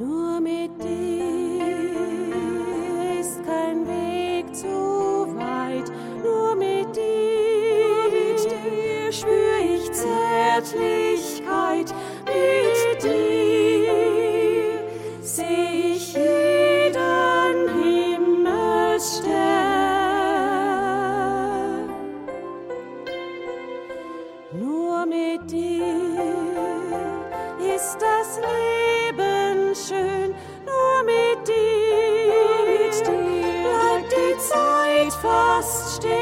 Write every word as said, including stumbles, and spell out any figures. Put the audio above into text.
Nur mit dir ist kein Weg zu weit, nur mit dir, mit dir spür ich Zärtlichkeit, mit dir seh ich jeden Himmelsstern. Nur mit dir ist das Leben schön, nur mit dir, mit dir bleibt die Zeit fast stehen.